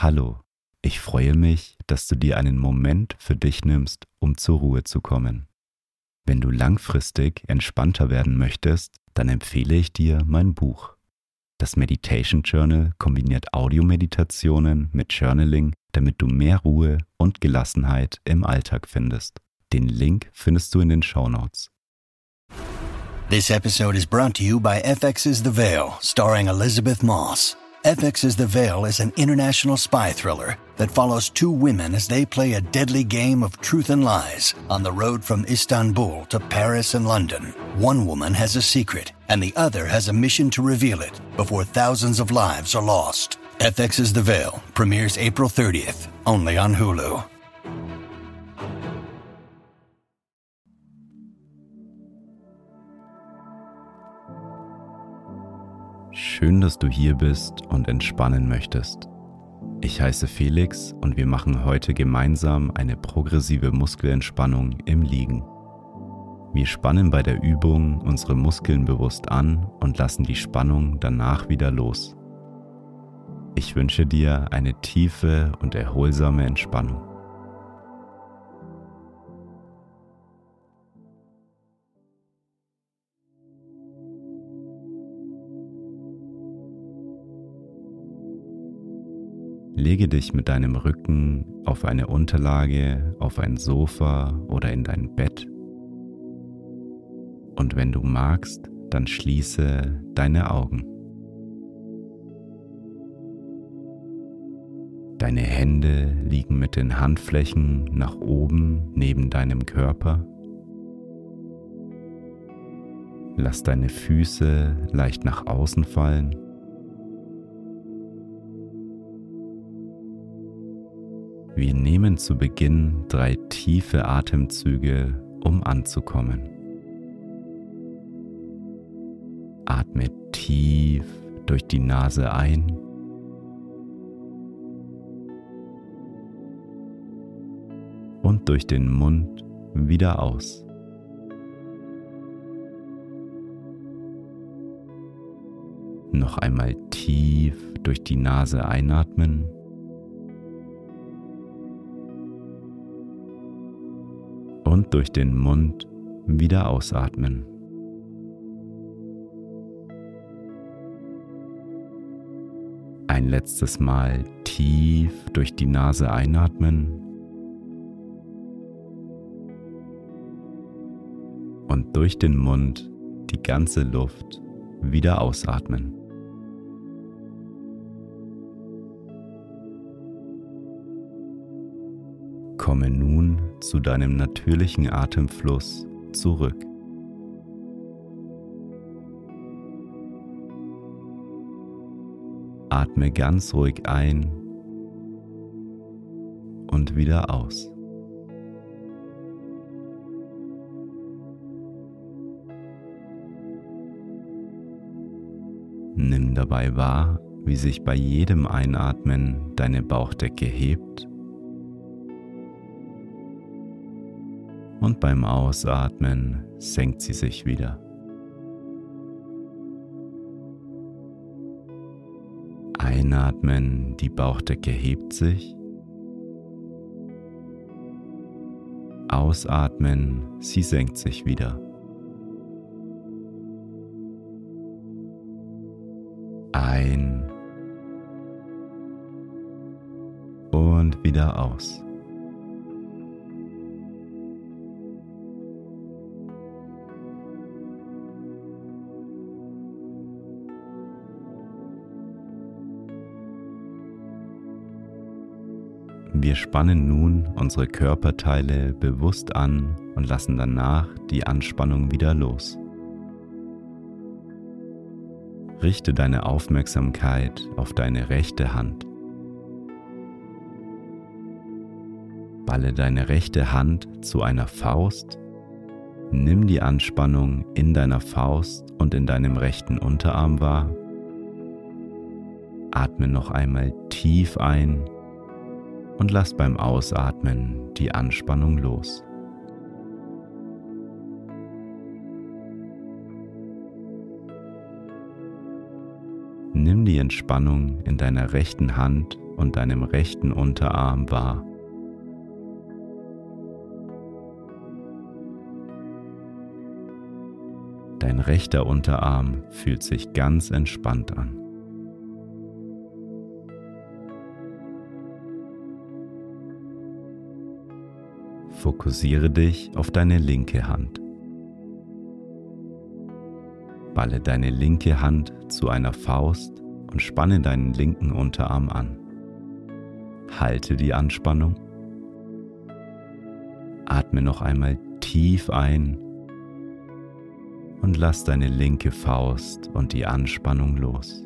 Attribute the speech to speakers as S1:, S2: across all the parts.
S1: Hallo, ich freue mich, dass du dir einen Moment für dich nimmst, um zur Ruhe zu kommen. Wenn du langfristig entspannter werden möchtest, dann empfehle ich dir mein Buch. Das Meditation Journal kombiniert Audiomeditationen mit Journaling, damit du mehr Ruhe und Gelassenheit im Alltag findest. Den Link findest du in den Shownotes.
S2: This episode is brought to you by FX's The Veil, starring Elizabeth Moss. FX's The Veil is an international spy thriller that follows two women as they play a deadly game of truth and lies on the road from Istanbul to Paris and London. One woman has a secret, and the other has a mission to reveal it before thousands of lives are lost. FX's The Veil premieres April 30th, only on Hulu.
S1: Schön, dass du hier bist und entspannen möchtest. Ich heiße Felix und wir machen heute gemeinsam eine progressive Muskelentspannung im Liegen. Wir spannen bei der Übung unsere Muskeln bewusst an und lassen die Spannung danach wieder los. Ich wünsche dir eine tiefe und erholsame Entspannung. Lege dich mit deinem Rücken auf eine Unterlage, auf ein Sofa oder in dein Bett. Und wenn du magst, dann schließe deine Augen. Deine Hände liegen mit den Handflächen nach oben neben deinem Körper. Lass deine Füße leicht nach außen fallen. Wir nehmen zu Beginn 3 tiefe Atemzüge, um anzukommen. Atme tief durch die Nase ein und durch den Mund wieder aus. Noch einmal tief durch die Nase einatmen. Und durch den Mund wieder ausatmen. Ein letztes Mal tief durch die Nase einatmen und durch den Mund die ganze Luft wieder ausatmen. Komme nun zu deinem natürlichen Atemfluss zurück. Atme ganz ruhig ein und wieder aus. Nimm dabei wahr, wie sich bei jedem Einatmen deine Bauchdecke hebt und beim Ausatmen senkt sie sich wieder. Einatmen, die Bauchdecke hebt sich. Ausatmen, sie senkt sich wieder. Ein und wieder aus. Wir spannen nun unsere Körperteile bewusst an und lassen danach die Anspannung wieder los. Richte deine Aufmerksamkeit auf deine rechte Hand. Balle deine rechte Hand zu einer Faust. Nimm die Anspannung in deiner Faust und in deinem rechten Unterarm wahr. Atme noch einmal tief ein und lass beim Ausatmen die Anspannung los. Nimm die Entspannung in deiner rechten Hand und deinem rechten Unterarm wahr. Dein rechter Unterarm fühlt sich ganz entspannt an. Fokussiere dich auf deine linke Hand. Balle deine linke Hand zu einer Faust und spanne deinen linken Unterarm an. Halte die Anspannung. Atme noch einmal tief ein und lass deine linke Faust und die Anspannung los.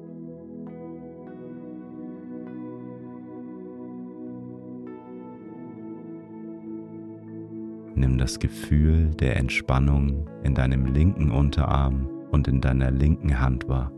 S1: Nimm das Gefühl der Entspannung in deinem linken Unterarm und in deiner linken Hand wahr.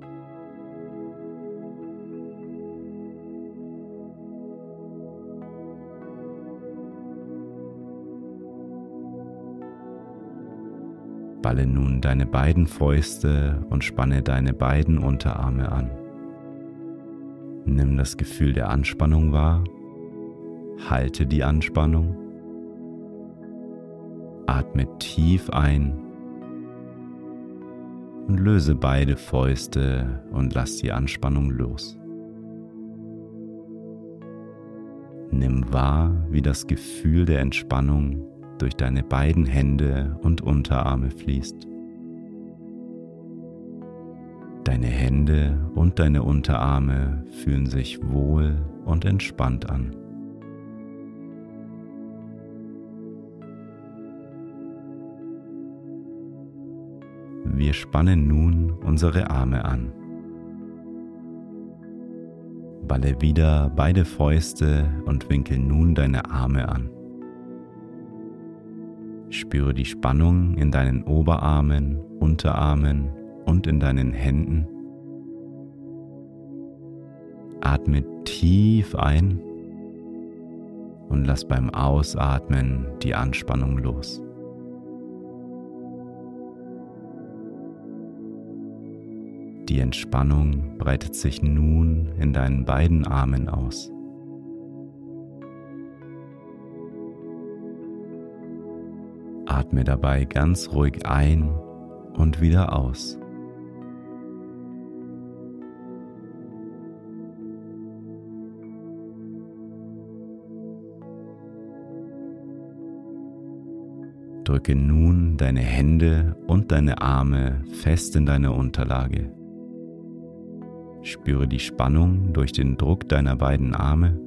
S1: Balle nun deine beiden Fäuste und spanne deine beiden Unterarme an. Nimm das Gefühl der Anspannung wahr, halte die Anspannung, atme tief ein und löse beide Fäuste und lass die Anspannung los. Nimm wahr, wie das Gefühl der Entspannung durch deine beiden Hände und Unterarme fließt. Deine Hände und deine Unterarme fühlen sich wohl und entspannt an. Wir spannen nun unsere Arme an. Balle wieder beide Fäuste und winkel nun deine Arme an. Spüre die Spannung in deinen Oberarmen, Unterarmen und in deinen Händen. Atme tief ein und lass beim Ausatmen die Anspannung los. Die Entspannung breitet sich nun in deinen beiden Armen aus. Atme dabei ganz ruhig ein und wieder aus. Drücke nun deine Hände und deine Arme fest in deine Unterlage. Spüre die Spannung durch den Druck deiner beiden Arme.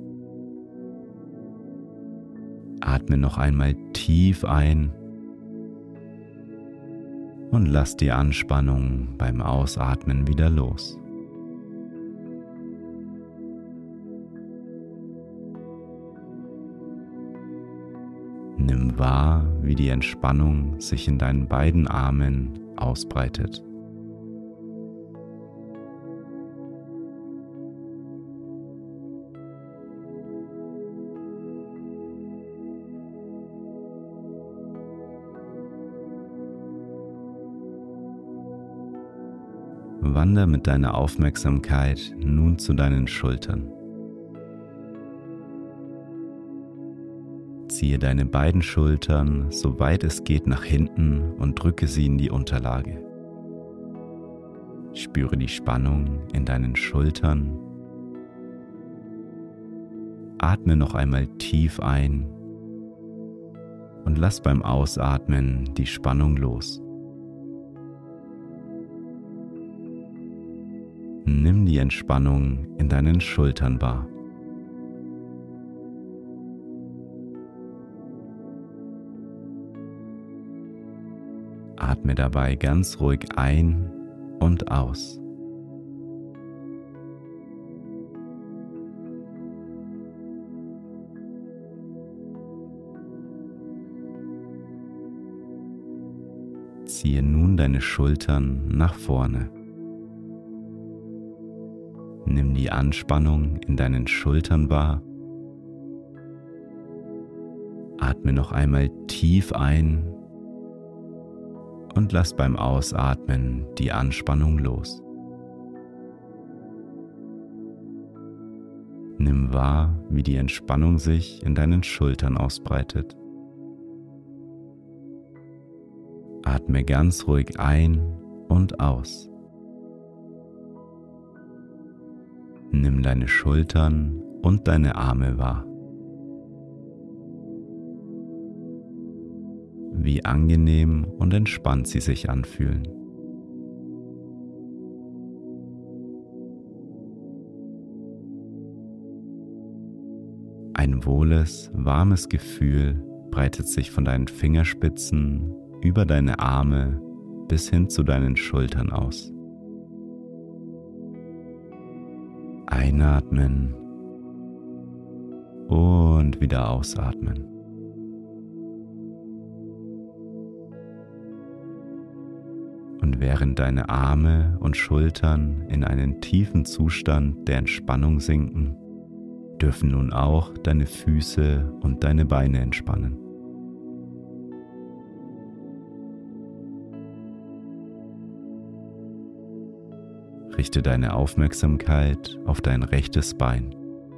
S1: Atme noch einmal tief ein und lass die Anspannung beim Ausatmen wieder los. Nimm wahr, wie die Entspannung sich in deinen beiden Armen ausbreitet. Wander mit deiner Aufmerksamkeit nun zu deinen Schultern. Ziehe deine beiden Schultern, soweit es geht, nach hinten und drücke sie in die Unterlage. Spüre die Spannung in deinen Schultern. Atme noch einmal tief ein und lass beim Ausatmen die Spannung los. Nimm die Entspannung in deinen Schultern wahr. Atme dabei ganz ruhig ein und aus. Ziehe nun deine Schultern nach vorne. Nimm die Anspannung in deinen Schultern wahr. Atme noch einmal tief ein und lass beim Ausatmen die Anspannung los. Nimm wahr, wie die Entspannung sich in deinen Schultern ausbreitet. Atme ganz ruhig ein und aus. Nimm deine Schultern und deine Arme wahr. Wie angenehm und entspannt sie sich anfühlen. Ein wohles, warmes Gefühl breitet sich von deinen Fingerspitzen über deine Arme bis hin zu deinen Schultern aus. Einatmen und wieder ausatmen. Und während deine Arme und Schultern in einen tiefen Zustand der Entspannung sinken, dürfen nun auch deine Füße und deine Beine entspannen. Richte deine Aufmerksamkeit auf dein rechtes Bein.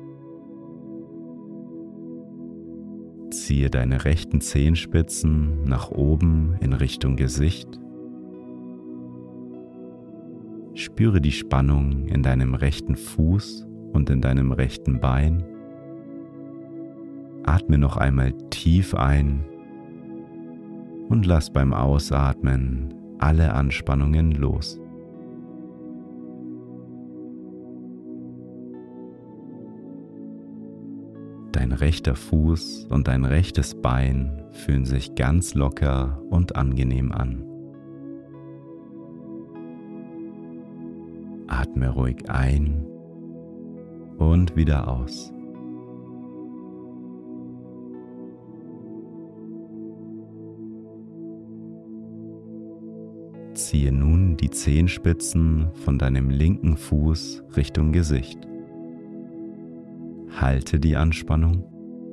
S1: Ziehe deine rechten Zehenspitzen nach oben in Richtung Gesicht. Spüre die Spannung in deinem rechten Fuß und in deinem rechten Bein. Atme noch einmal tief ein und lass beim Ausatmen alle Anspannungen los. Dein rechter Fuß und dein rechtes Bein fühlen sich ganz locker und angenehm an. Atme ruhig ein und wieder aus. Ziehe nun die Zehenspitzen von deinem linken Fuß Richtung Gesicht. Halte die Anspannung.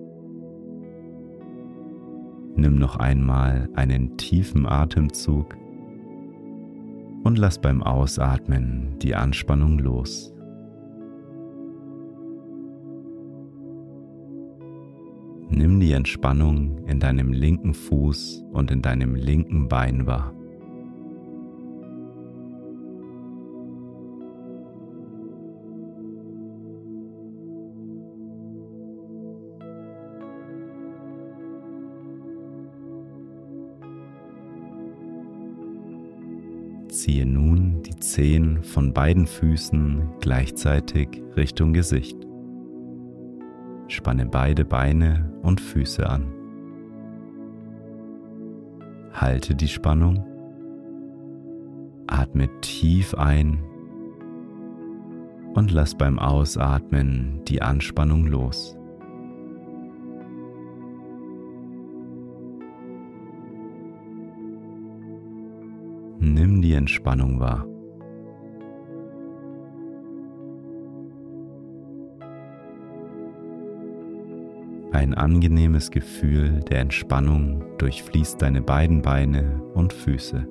S1: Nimm noch einmal einen tiefen Atemzug und lass beim Ausatmen die Anspannung los. Nimm die Entspannung in deinem linken Fuß und in deinem linken Bein wahr. Ziehe nun die Zehen von beiden Füßen gleichzeitig Richtung Gesicht. Spanne beide Beine und Füße an. Halte die Spannung. Atme tief ein und lass beim Ausatmen die Anspannung los. Nimm die Entspannung wahr. Ein angenehmes Gefühl der Entspannung durchfließt deine beiden Beine und Füße.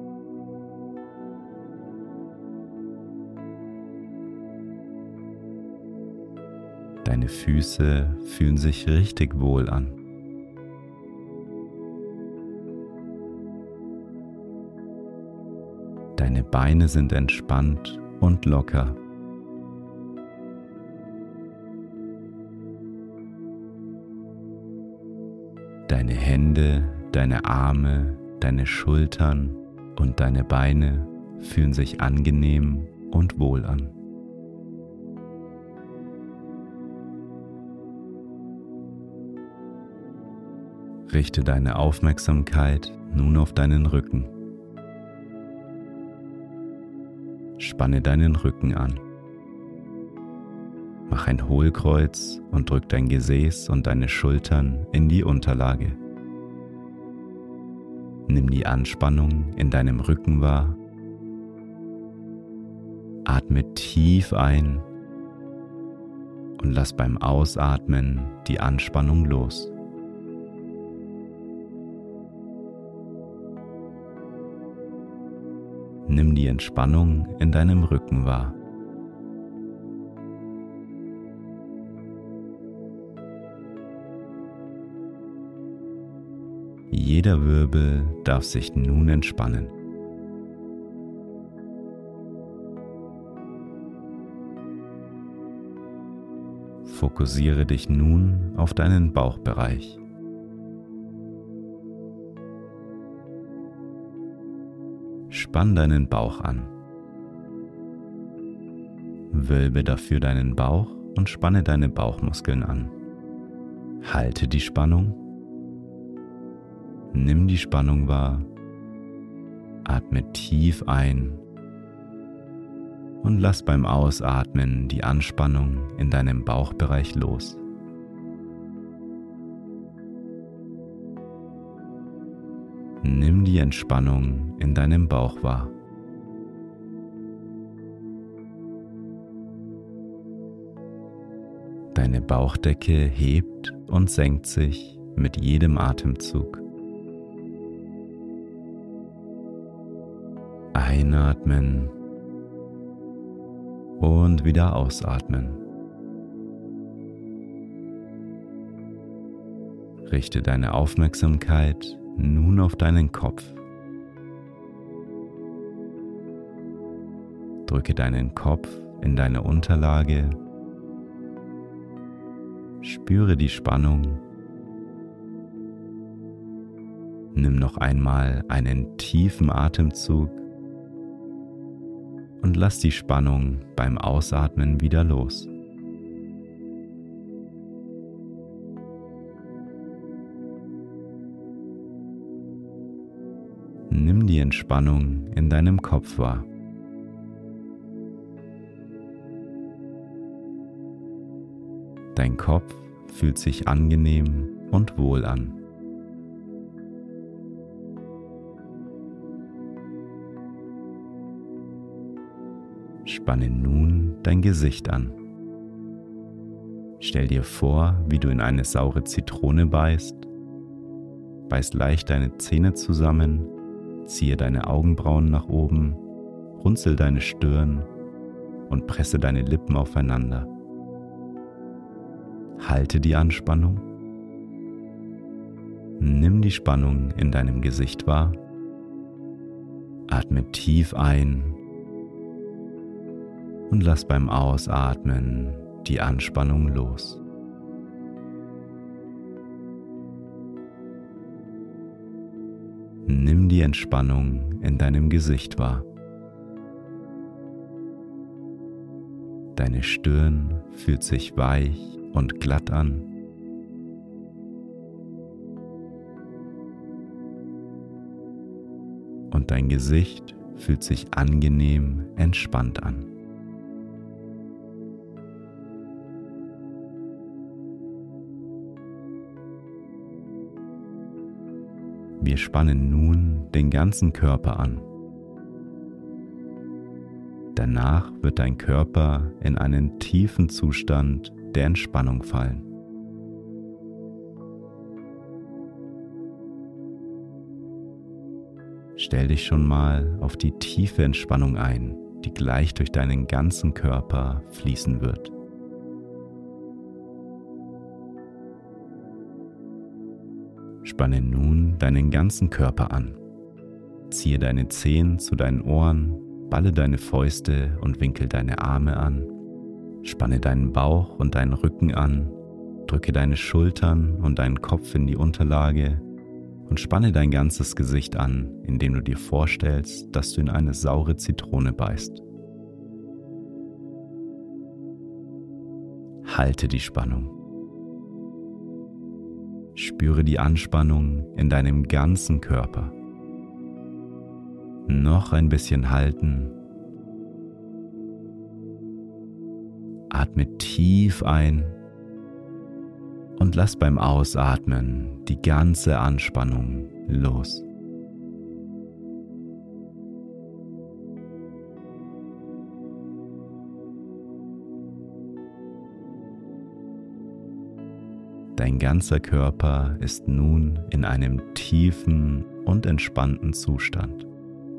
S1: Deine Füße fühlen sich richtig wohl an. Deine Beine sind entspannt und locker. Deine Hände, deine Arme, deine Schultern und deine Beine fühlen sich angenehm und wohl an. Richte deine Aufmerksamkeit nun auf deinen Rücken. Spanne deinen Rücken an. Mach ein Hohlkreuz und drück dein Gesäß und deine Schultern in die Unterlage. Nimm die Anspannung in deinem Rücken wahr. Atme tief ein und lass beim Ausatmen die Anspannung los. Nimm die Entspannung in deinem Rücken wahr. Jeder Wirbel darf sich nun entspannen. Fokussiere dich nun auf deinen Bauchbereich. Spann deinen Bauch an. Wölbe dafür deinen Bauch und spanne deine Bauchmuskeln an. Halte die Spannung. Nimm die Spannung wahr. Atme tief ein und lass beim Ausatmen die Anspannung in deinem Bauchbereich los. Nimm die Entspannung in deinem Bauch wahr. Deine Bauchdecke hebt und senkt sich mit jedem Atemzug. Einatmen und wieder ausatmen. Richte deine Aufmerksamkeit nun auf deinen Kopf. Drücke deinen Kopf in deine Unterlage. Spüre die Spannung. Nimm noch einmal einen tiefen Atemzug und lass die Spannung beim Ausatmen wieder los. Nimm die Entspannung in deinem Kopf wahr. Dein Kopf fühlt sich angenehm und wohl an. Spanne nun dein Gesicht an. Stell dir vor, wie du in eine saure Zitrone beißt. Beiß leicht deine Zähne zusammen, ziehe deine Augenbrauen nach oben, runzel deine Stirn und presse deine Lippen aufeinander. Halte die Anspannung. Nimm die Spannung in deinem Gesicht wahr. Atme tief ein und lass beim Ausatmen die Anspannung los. Nimm die Entspannung in deinem Gesicht wahr. Deine Stirn fühlt sich weich und glatt an. Und dein Gesicht fühlt sich angenehm entspannt an. Wir spannen nun den ganzen Körper an. Danach wird dein Körper in einen tiefen Zustand der Entspannung fallen. Stell dich schon mal auf die tiefe Entspannung ein, die gleich durch deinen ganzen Körper fließen wird. Spanne nun deinen ganzen Körper an. Ziehe deine Zehen zu deinen Ohren, balle deine Fäuste und winkel deine Arme an. Spanne deinen Bauch und deinen Rücken an, drücke deine Schultern und deinen Kopf in die Unterlage und spanne dein ganzes Gesicht an, indem du dir vorstellst, dass du in eine saure Zitrone beißt. Halte die Spannung. Spüre die Anspannung in deinem ganzen Körper. Noch ein bisschen halten. Atme tief ein und lass beim Ausatmen die ganze Anspannung los. Dein ganzer Körper ist nun in einem tiefen und entspannten Zustand.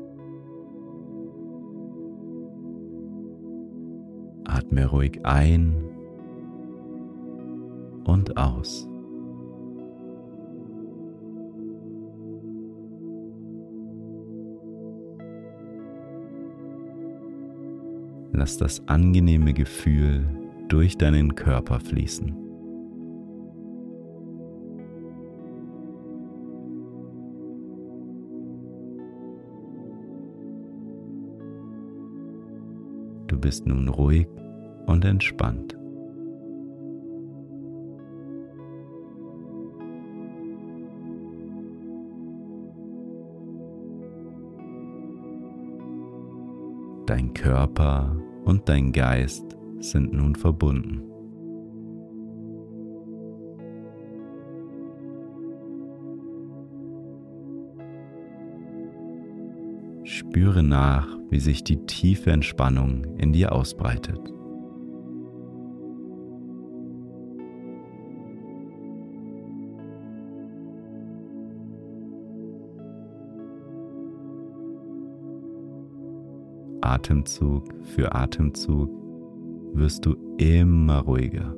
S1: Atme ruhig ein und aus. Lass das angenehme Gefühl durch deinen Körper fließen. Du bist nun ruhig und entspannt. Dein Körper und dein Geist sind nun verbunden. Spüre nach, wie sich die tiefe Entspannung in dir ausbreitet. Atemzug für Atemzug wirst du immer ruhiger.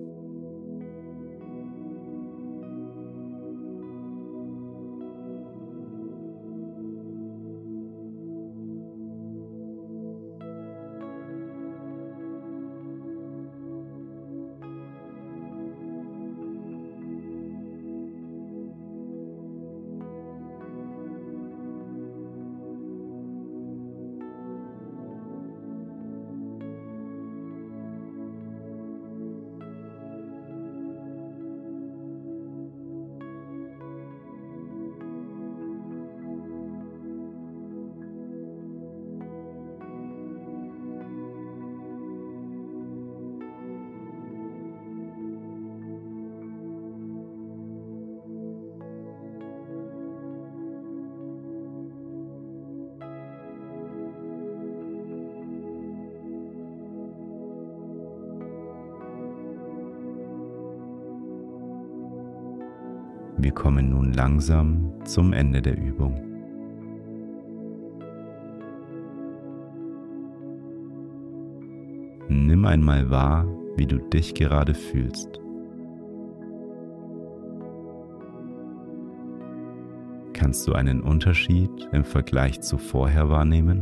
S1: Wir kommen nun langsam zum Ende der Übung. Nimm einmal wahr, wie du dich gerade fühlst. Kannst du einen Unterschied im Vergleich zu vorher wahrnehmen?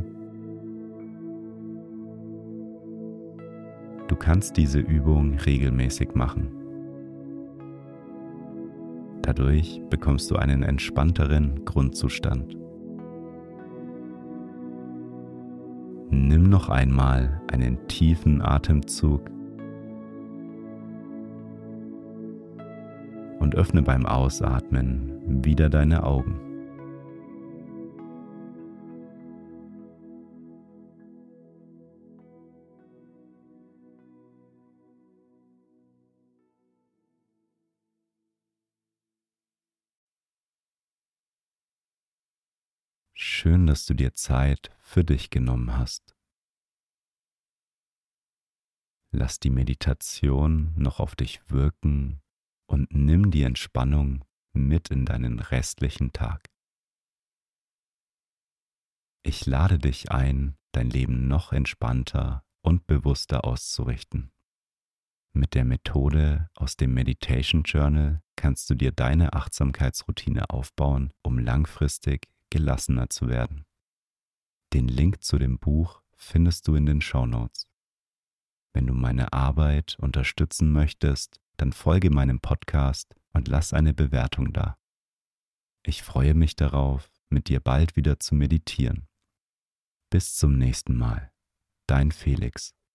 S1: Du kannst diese Übung regelmäßig machen. Dadurch bekommst du einen entspannteren Grundzustand. Nimm noch einmal einen tiefen Atemzug und öffne beim Ausatmen wieder deine Augen. Schön, dass du dir Zeit für dich genommen hast. Lass die Meditation noch auf dich wirken und nimm die Entspannung mit in deinen restlichen Tag. Ich lade dich ein, dein Leben noch entspannter und bewusster auszurichten. Mit der Methode aus dem Meditation Journal kannst du dir deine Achtsamkeitsroutine aufbauen, um langfristig gelassener zu werden. Den Link zu dem Buch findest du in den Shownotes. Wenn du meine Arbeit unterstützen möchtest, dann folge meinem Podcast und lass eine Bewertung da. Ich freue mich darauf, mit dir bald wieder zu meditieren. Bis zum nächsten Mal. Dein Felix.